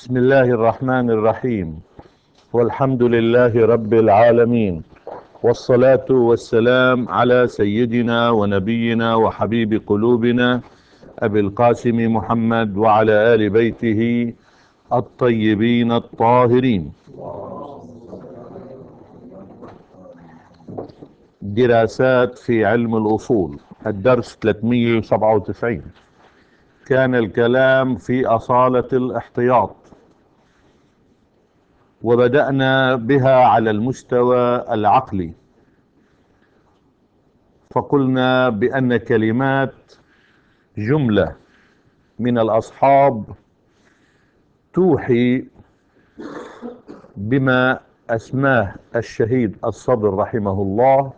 بسم الله الرحمن الرحيم. والحمد لله رب العالمين، والصلاة والسلام على سيدنا ونبينا وحبيب قلوبنا أبي القاسم محمد وعلى آل بيته الطيبين الطاهرين. دراسات في علم الأصول، الدرس 397. كان الكلام في أصالة الاحتياط، وبدأنا بها على المستوى العقلي، فقلنا بأن كلمات جملة من الأصحاب توحي بما أسماه الشهيد الصدر رحمه الله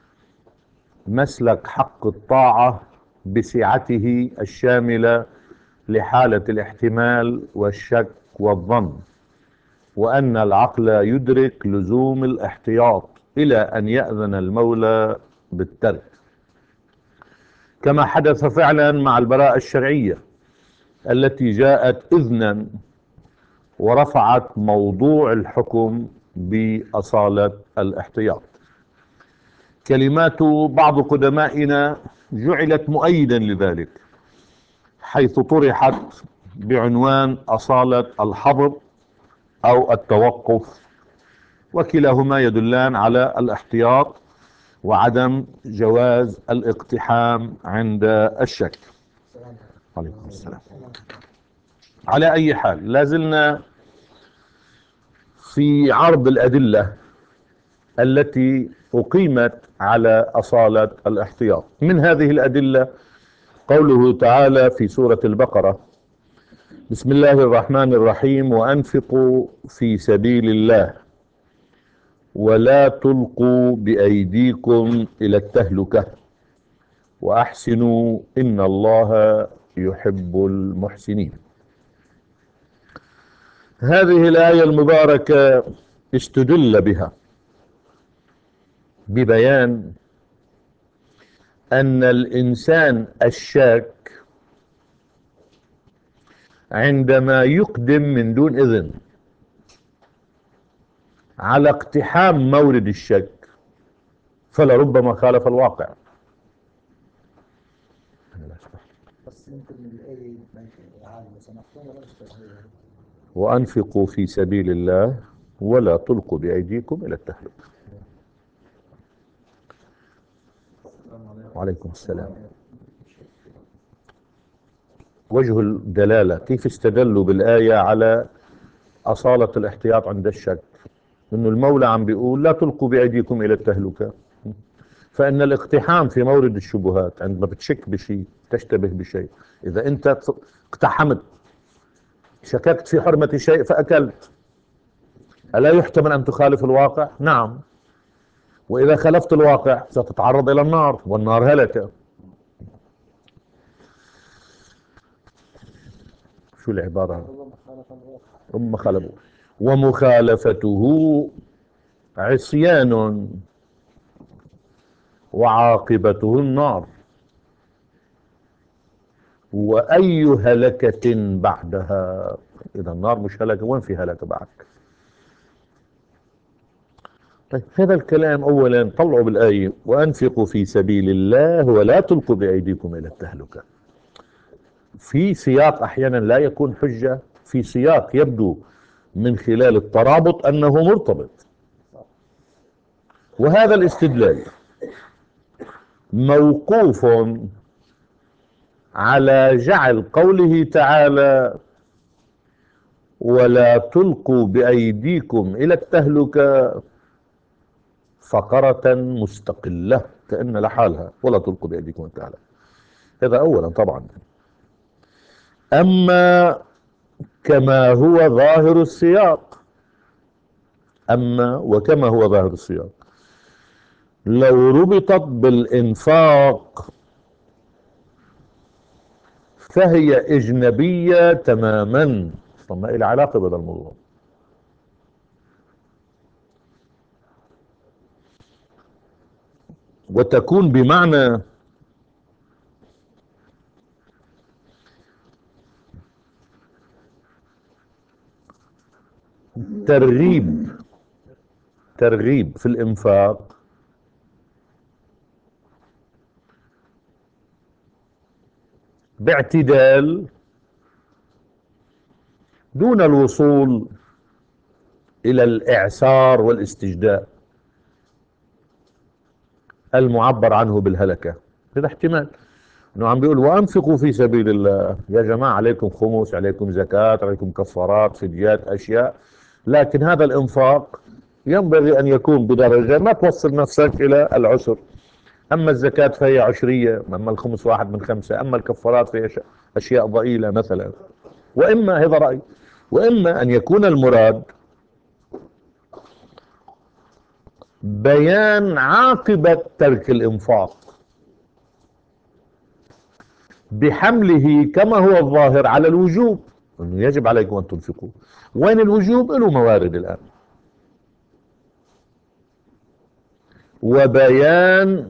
مسلك حق الطاعة بسعته الشاملة لحالة الاحتمال والشك والظن، وأن العقل يدرك لزوم الاحتياط إلى أن يأذن المولى بالترك، كما حدث فعلا مع البراءة الشرعية التي جاءت إذنا ورفعت موضوع الحكم بأصالة الاحتياط. كلمات بعض قدمائنا جعلت مؤيدا لذلك، حيث طرحت بعنوان أصالة الحظر أو التوقف، وكلاهما يدلان على الاحتياط وعدم جواز الاقتحام عند الشك. عليكم السلام. على أي حال، لازلنا في عرض الأدلة التي أقيمت على أصالة الاحتياط. من هذه الأدلة قوله تعالى في سورة البقرة: بسم الله الرحمن الرحيم: وأنفقوا في سبيل الله ولا تلقوا بأيديكم إلى التهلكة وأحسنوا إن الله يحب المحسنين. هذه الآية المباركة استدل بها ببيان أن الإنسان الشاك عندما يقدم من دون إذن على اقتحام مورد الشك فلربما خالف الواقع. وأنفقوا في سبيل الله ولا تلقوا بأيديكم إلى التهلكة. وعليكم السلام. وجه الدلالة كيف استدلوا بالآية على أصالة الاحتياط عند الشك؟ إنه المولى عم بيقول لا تلقوا بأيديكم إلى التهلكة، فإن الاقتحام في مورد الشبهات عندما بتشك بشيء، تشتبه بشيء، إذا أنت اقتحمت، شككت في حرمة شيء فأكلت، ألا يحتمل أن تخالف الواقع؟ نعم. وإذا خالفت الواقع ستتعرض إلى النار، والنار هلكة. شو العبارة؟ ثم خالفوا. ومخالفته عصيان وعاقبته النار، وأي هلكة بعدها. إذا النار مش هلكة، وين في هلكة بعد؟ طيب، هذا الكلام أولا طلعوا بالآية: وأنفقوا في سبيل الله ولا تلقوا بأيديكم إلى التهلكة. في سياق أحيانا لا يكون حجة، في سياق يبدو من خلال الترابط أنه مرتبط. وهذا الاستدلال موقوف على جعل قوله تعالى ولا تلقوا بأيديكم إلى التهلكة فقرة مستقلة كأن لحالها، ولا تلقوا بأيديكم إلى التهلكة. هذا أولا. طبعا أما كما هو ظاهر السياق، أما وكما هو ظاهر السياق، لو ربطت بالإنفاق فهي أجنبية تماما، ما إلى علاقة بهذا الموضوع. وتكون بمعنى ترغيب ترغيب في الإنفاق باعتدال دون الوصول إلى الإعسار والاستجداء المعبر عنه بالهلكة. هذا احتمال انه عم بيقول وانفقوا في سبيل الله، يا جماعة عليكم خمس، عليكم زكاة، عليكم كفارات، فديات، اشياء، لكن هذا الانفاق ينبغي ان يكون بدرجة ما توصل نفسك الى العسر. اما الزكاة فهي عشرية، اما الخمس واحد من خمسة، اما الكفارات فهي اشياء ضئيلة مثلا. واما هذا رأي، واما ان يكون المراد بيان عاقبة ترك الانفاق بحمله كما هو الظاهر على الوجوب، انه يجب عليكم ان تنفقوا. وين الوجوب؟ له موارد الان. وبيان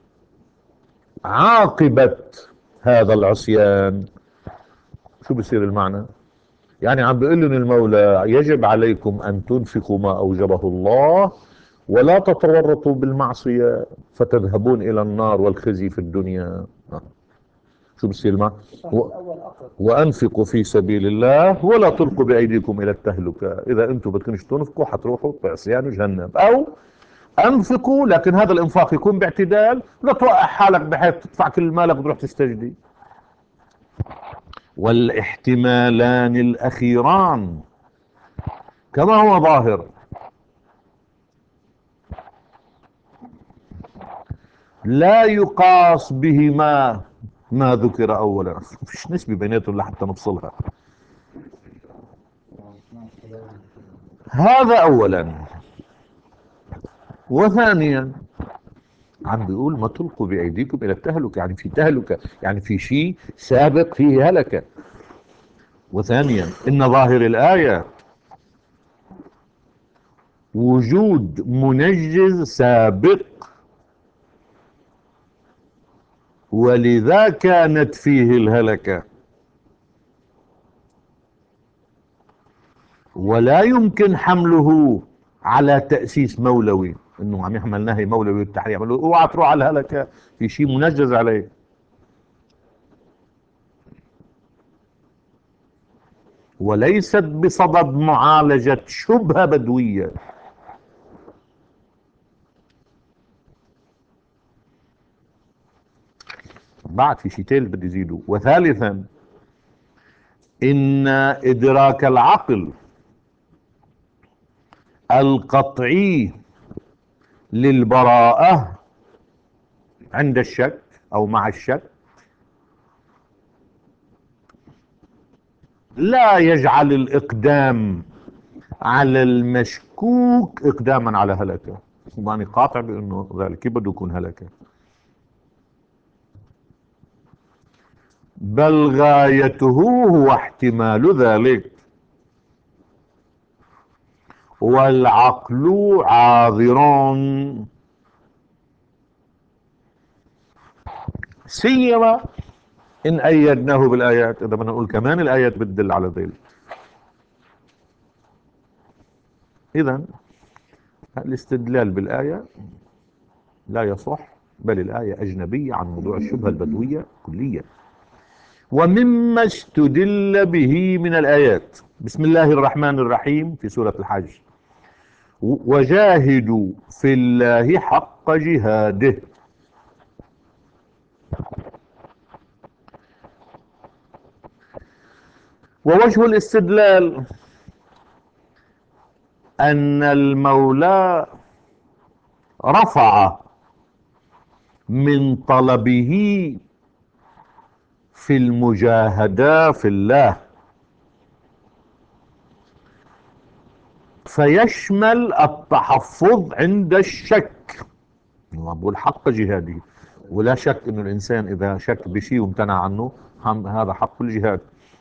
عاقبة هذا العصيان. شو بصير المعنى؟ يعني عم بيقول لهم المولى يجب عليكم ان تنفقوا ما اوجبه الله، ولا تتورطوا بالمعصية فتذهبون الى النار والخزي في الدنيا. شو بصير المعنى؟ وانفقوا في سبيل الله ولا تلقوا بايديكم الى التهلكه. اذا انتم بدكمش تنفقوا حتروحوا بعصيان جهنم، او انفقوا لكن هذا الانفاق يكون باعتدال، لا توقع حالك بحيث تدفع كل مالك وتروح تستجدي. والاحتمالان الاخيران كما هو ظاهر لا يقاس بهما ما ذكر اولا. مفيش نسبة بيناتهم لحتى نفصلها. هذا اولا. وثانيا عم بيقول ما تلقوا بايديكم الى التهلكه، يعني في تهلكه، يعني في شيء سابق فيه هلكه. وثانيا ان ظاهر الايه وجود منجز سابق، ولذا كانت فيه الهلكه. ولا يمكن حمله على تاسيس مولوي، انه عم يحمل نهي مولوي والتحريم، اوعى تروح على الهلكه، في شيء منجز عليه. وليست بصدد معالجه شبهه بدويه. بعد في شيء ثالث بدي يزيدوا. وثالثا ان ادراك العقل القطعي للبراءة عند الشك او مع الشك لا يجعل الاقدام على المشكوك اقداما على هلكة. ماني قاطع بانه ذلك بده يكون هلكة، بل غايته هو احتمال ذلك. والعقل عاذر، سيما ان ايدناه بالايات. اذا بدنا نقول كمان الايات بتدل على ذلك. اذا الاستدلال بالايه لا يصح، بل الايه اجنبيه عن موضوع الشبهه البدويه كليا. ومما استدل به من الايات بسم الله الرحمن الرحيم في سوره الحج: وجاهدوا في الله حق جهاده. ووجه الاستدلال ان المولى رفع من طلبه في المجاهدة في الله، فيشمل التحفظ عند الشك. الله بقول حق جهاده، ولا شك انه الانسان اذا شك بشيء وامتنع عنه هذا حق الجهاد.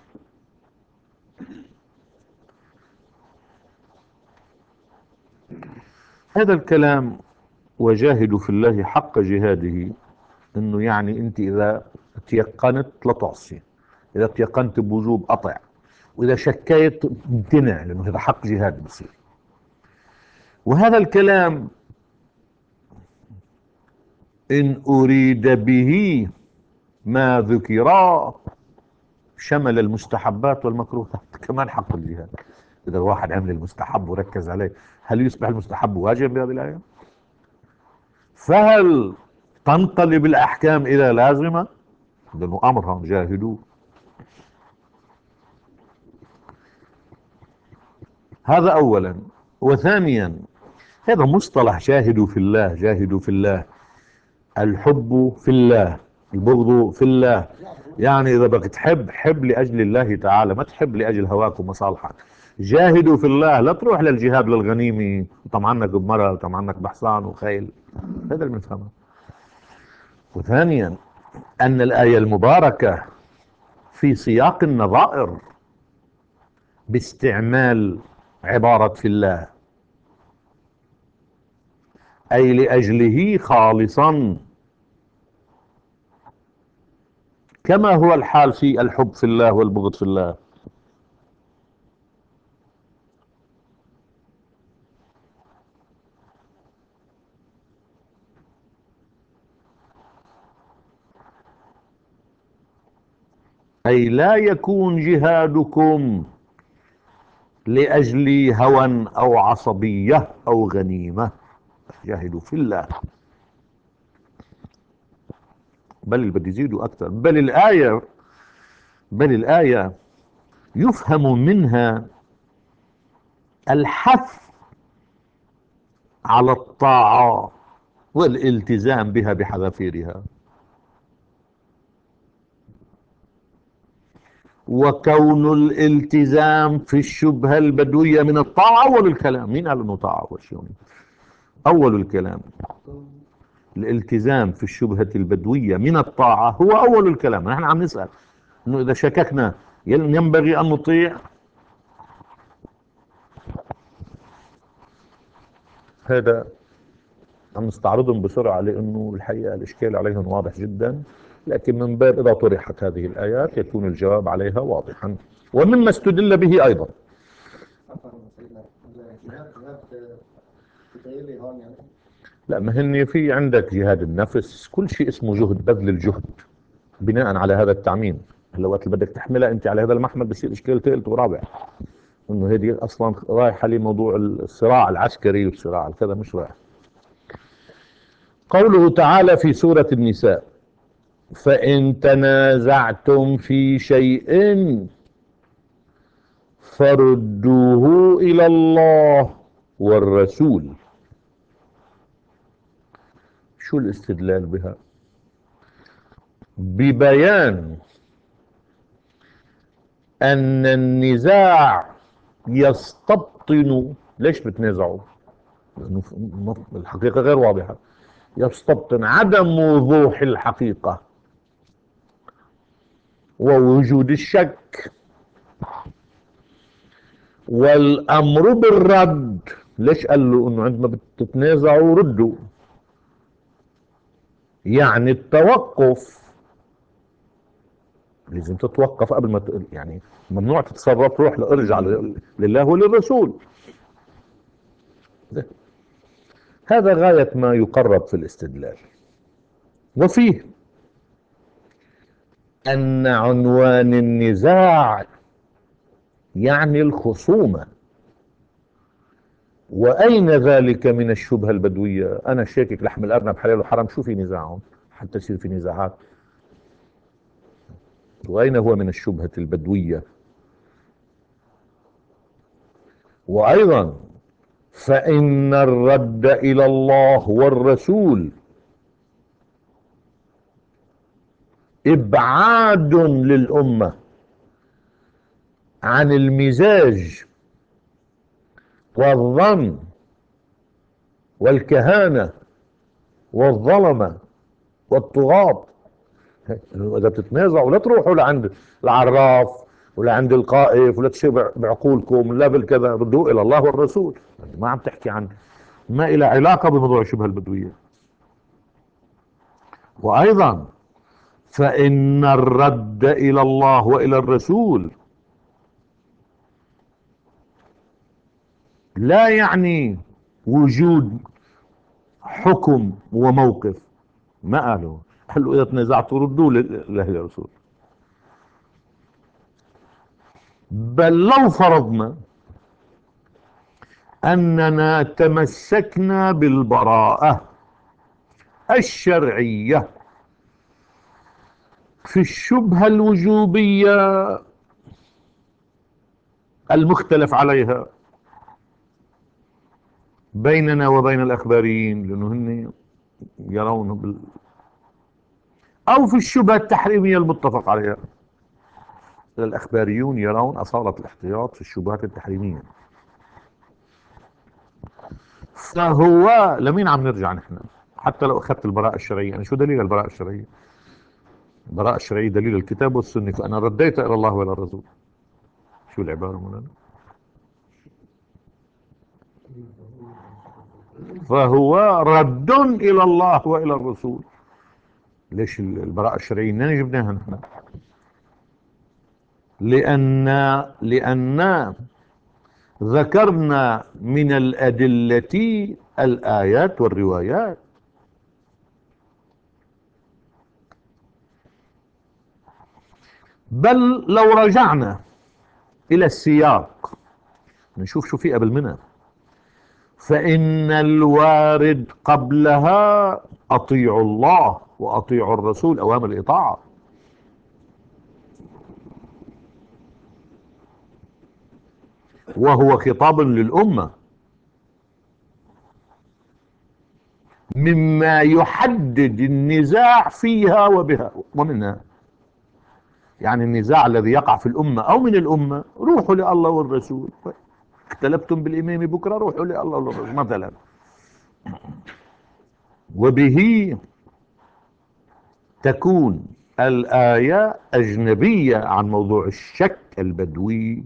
هذا الكلام وجاهدوا في الله حق جهاده، انه يعني انت اذا تيقنت لا تعصي، اذا تيقنت بوجوب اطع، وإذا شكيت امتنع، لأنه هذا حق جهاد بصير. وهذا الكلام إن أريد به ما ذكر شمل المستحبات والمكروهات كمان حق الجهاد. إذا الواحد عمل المستحب وركز عليه، هل يصبح المستحب واجب بهذه الآية؟ فهل تنقلب الأحكام إلى لازمة؟ لأنه أمرها جاهدوا. هذا أولا. وثانيا، هذا مصطلح جاهدوا في الله، جاهدوا في الله، الحب في الله، البغض في الله. يعني إذا بدك تحب، حب لأجل الله تعالى، ما تحب لأجل هواك ومصالحك. جاهدوا في الله، لا تروح للجهاد للغنيمة وطمعنك بمرأة وطمعنك بحصان وخيل. هذا اللي بنفهمه. وثانيا، أن الآية المباركة في سياق النظائر باستعمال عبارة في الله، أي لأجله خالصا، كما هو الحال في الحب في الله والبغض في الله. أي لا يكون جهادكم لأجل هوى أو عصبية أو غنيمة، جاهدوا في الله. بل اللي بدي يزيدوا أكثر، بل الآية يفهم منها الحث على الطاعة والالتزام بها بحذافيرها. وكون الالتزام في الشبهة البدوية من الطاعة أول الكلام. مين قال أنه طاعة أول شيء؟ أول الكلام. الالتزام في الشبهة البدوية من الطاعة هو أول الكلام. نحن عم نسأل أنه إذا شككنا ينبغي أن نطيع. هذا عم نستعرضهم بسرعة لأنه الحقيقة الإشكال عليهم واضح جدا، لكن من باب إذا طرحت هذه الآيات يكون الجواب عليها واضحا. ومما استدل به أيضا، لا، ما هن في عندك جهاد النفس، كل شيء اسمه جهد، بذل الجهد بناء على هذا التعميم. هلا وقت اللي بدك تحملها انت على هذا المحمل بصير اشكال ثالث ورابع، انه هذه اصلا رايحه لموضوع الصراع العسكري والصراع الكذا، مش رايح. قوله تعالى في سورة النساء: فإن تنازعتم في شيء فردوه إلى الله والرسول. شو الاستدلال بها؟ ببيان أن النزاع يستبطن. ليش بتنازعوا؟ لأنه الحقيقة غير واضحة. يستبطن عدم وضوح الحقيقة ووجود الشك، والأمر بالرد. ليش قال له انه عندما بتتنازعوا ردوا؟ يعني التوقف، لازم تتوقف قبل ما يعني ممنوع تتصرف تروح ارجع لله وللرسول. هذا غاية ما يقرب في الاستدلال. وفيه أن عنوان النزاع يعني الخصومة. وأين ذلك من الشبهة البدوية؟ أنا شاكك لحم الأرنب حلال وحرام، شو في نزاعهم حتى يصير في نزاعات؟ وأين هو من الشبهة البدوية؟ وأيضا فإن الرد إلى الله والرسول إبعاد للأمة عن المزاج والظن والكهانة والظلمة والطغاة. إذا بتتنازعوا لا تروحوا لعند العراف ولا عند القائف ولا تشبع بعقولكم، لا بالكذا، ردوا إلى الله والرسول. ما عم تحكي عن ما إلى علاقة بموضوع الشبهة البدوية. وأيضا فإن الرد إلى الله وإلى الرسول لا يعني وجود حكم وموقف. ما قالوا، قال له إذا تنازعتوا ردوا لأهل الرسول. بل لو فرضنا أننا تمسكنا بالبراءة الشرعية في الشبهة الوجوبية المختلف عليها بيننا وبين الأخباريين، لأنه هن يرون أو في الشبهة التحريمية المتفق عليها. الأخباريون يرون أصالة الاحتياط في الشبهات التحريمية. فهو لمين عم نرجع نحن؟ حتى لو أخذت البراءة الشرعية، يعني شو دليل البراءة الشرعية؟ البراءة الشرعية دليل الكتاب والسنة، فأنا رديت إلى الله وإلى الرسول. شو العبارة مولانا؟ فهو رد إلى الله وإلى الرسول. ليش البراءة الشرعية منين جبناها نحن؟ لأن ذكرنا من الأدلة الآيات والروايات. بل لو رجعنا إلى السياق نشوف شو في قبل منها، فإن الوارد قبلها أطيعوا الله وأطيعوا الرسول، أوامر الإطاعة. وهو خطاب للأمة مما يحدد النزاع فيها وبها ومنها. يعني النزاع الذي يقع في الأمة أو من الأمة، روحوا لله والرسول. اختلفتم بالإمام بكرة، روحوا لله والرسول مثلا. وبه تكون الآية أجنبية عن موضوع الشك البدوي.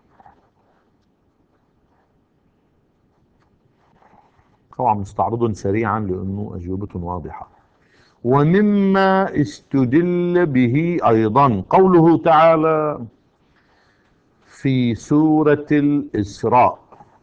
طبعا نستعرضهم سريعا لأنه أجوبة واضحة. ومما استدل به أيضا قوله تعالى في سورة الإسراء: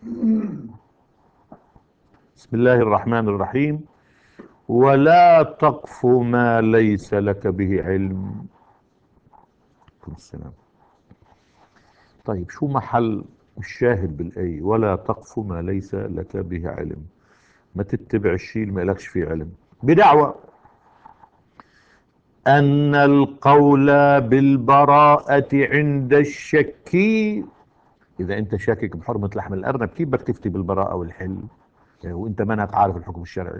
بسم الله الرحمن الرحيم: ولا تقف ما ليس لك به علم. السلام. طيب شو محل الشاهد بالآية ولا تقف ما ليس لك به علم؟ ما تتبع الشيء اللي ما لكش فيه علم، بدعوى أن القول بالبراءة عند الشك. إذا أنت شاكك بحرمة لحم الأرنب، كيف بدك تفتي بالبراءة والحل وأنت ما عارف الحكم الشرعي؟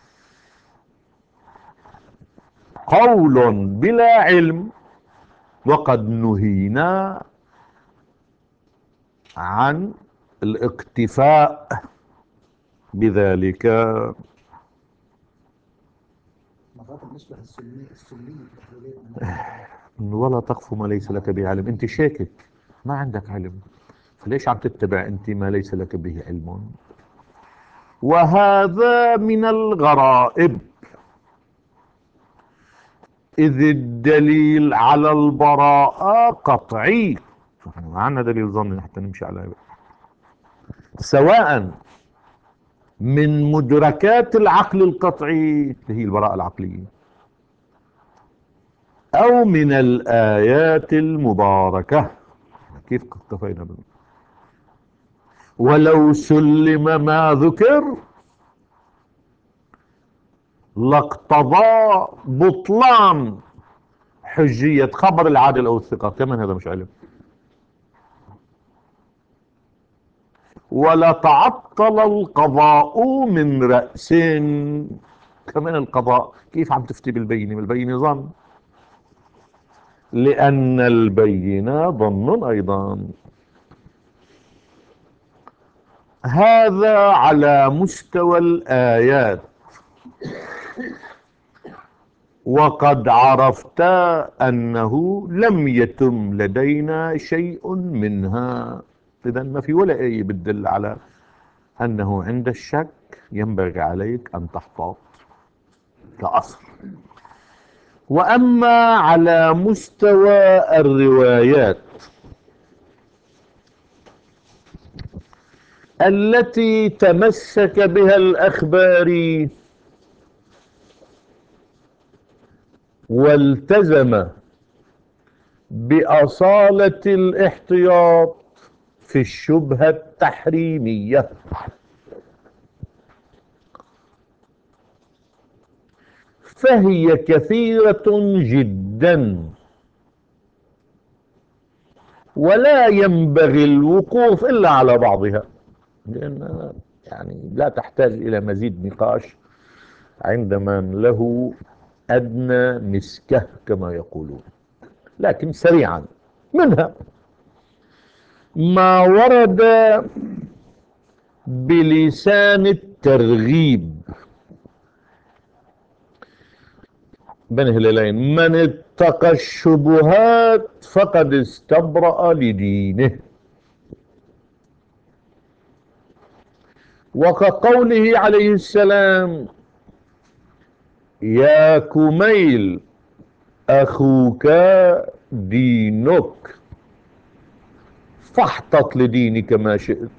قول بلا علم، وقد نهينا عن الاقتفاء بذلك. مرات بنشبه السنية التحليلية. ولا تقف ما ليس لك به علم، انت شاكك ما عندك علم، فليش عم تتبع انت ما ليس لك به علم؟ وهذا من الغرائب، إذ الدليل على البراءة قطعي. احنا ما عندنا دليل ظني حتى نمشي على، سواء من مدركات العقل القطعي اللي هي البراءة العقلية، أو من الآيات المباركة. كيف اكتفينا بالله؟ ولو سلم ما ذكر لاقتضى بطلان حجية خبر العادل أو الثقة. كمان هذا مش علم. ولا تعطل القضاء من رأس. كمان القضاء كيف عم تفتي بالبينة؟ بالبينة ظن، لأن البينة ظن أيضا. هذا على مستوى الآيات. وقد عرفت أنه لم يتم لدينا شيء منها. إذا ما في ولا آية بتدل على أنه عند الشك ينبغي عليك أن تحتاط كأصل. وأما على مستوى الروايات التي تمسك بها الأخباري والتزم بأصالة الاحتياط في الشبهة التحريمية، فهي كثيرة جدا، ولا ينبغي الوقوف إلا على بعضها، لأن يعني لا تحتاج إلى مزيد نقاش عند من له أدنى مسكة كما يقولون. لكن سريعا، منها ما ورد بلسان الترغيب بين هلالين: من اتقى الشبهات فقد استبرأ لدينه. وكقوله عليه السلام: يا كميل أخوك دينك فاحتط لدينك ما شئت.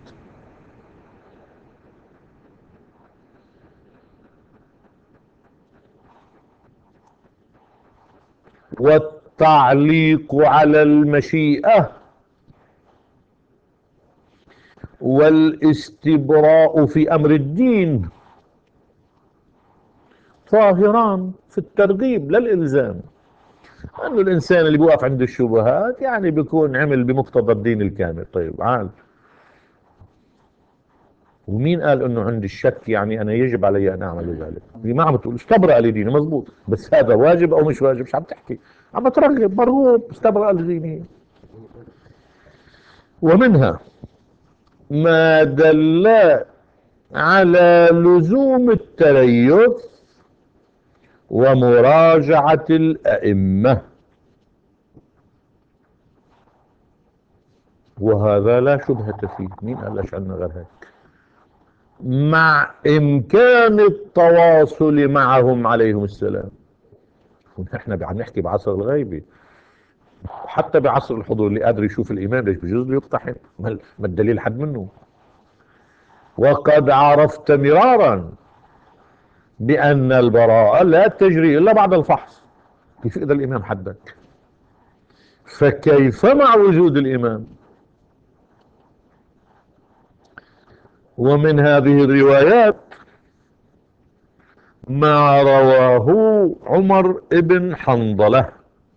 والتعليق على المشيئة والاستبراء في أمر الدين ظاهران في الترغيب لا الإلزام. أنه الإنسان اللي بيوقف عند الشبهات يعني بيكون عمل بمقتضى الدين الكامل. طيب عال، ومين قال انه عندي الشك يعني انا يجب علي ان اعمل ذلك؟ دي ما عم بتقول استبرأ لديني، مزبوط، بس هذا واجب او مش واجب؟ مش عم تحكي، عم ترغب، مرغوب، استبرأ لديني. ومنها ما دل على لزوم التريث ومراجعة الأئمة، وهذا لا شبهة فيه. مين قال لك عنا غير هيك؟ مع إمكان التواصل معهم عليهم السلام. ونحن عم نحكي بعصر الغيبة، حتى بعصر الحضور اللي قادر يشوف الإمام ليش بجوز له يقتحم؟ ما الدليل حد منه. وقد عرفت مرارا بأن البراءة لا تجري إلا بعد الفحص. كيف إذا الإمام حدك؟ فكيف مع وجود الإمام؟ ومن هذه الروايات ما رواه عمر بن حنظلة،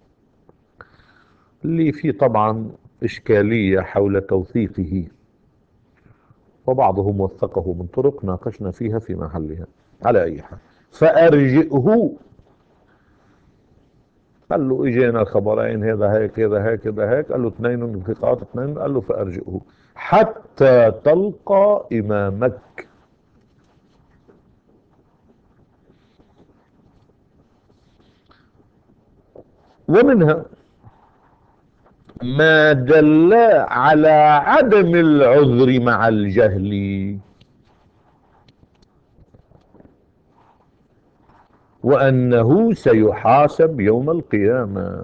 اللي فيه طبعا إشكالية حول توثيقه، وبعضهم وثقه من طرق ناقشنا فيها في محلها. على أي حال، فأرجئه. قال له اجينا خبرين، هذا هيك هذا هيك هذا هيك، قال له اثنين ثقات اثنين، قال له فأرجئه حتى تلقى إمامك. ومنها ما دل على عدم العذر مع الجهل، وأنه سيحاسب يوم القيامة.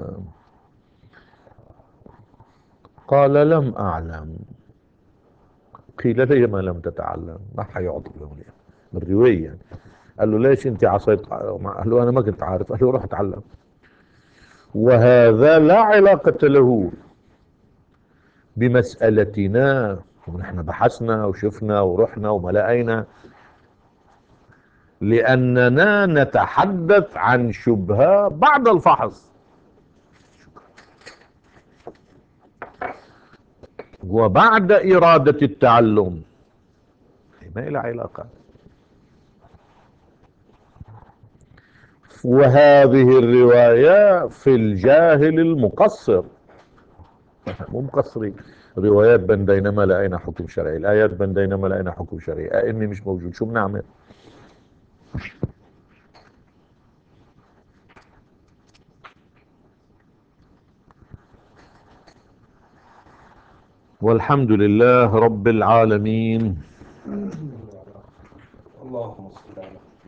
قال لم أعلم. قيل لي ما لم تتعلم؟ ما حيعطي يوم القيامة بالرواية يعني. قال له ليش انت عصيت؟ قال له انا ما كنت عارف. قال له روح اتعلم. وهذا لا علاقة له بمسألتنا، ونحن بحثنا وشفنا ورحنا وما لقينا، لأننا نتحدث عن شبهة بعد الفحص وبعد إرادة التعلم، ما إلى علاقة. وهذه الرواية في الجاهل المقصر، مو مقصرين. روايات بندينما لقينا حكم شرعي، الآيات بندينما لقينا حكم شرعي، أئمة مش موجود، شو بنعمل؟ والحمد لله رب العالمين.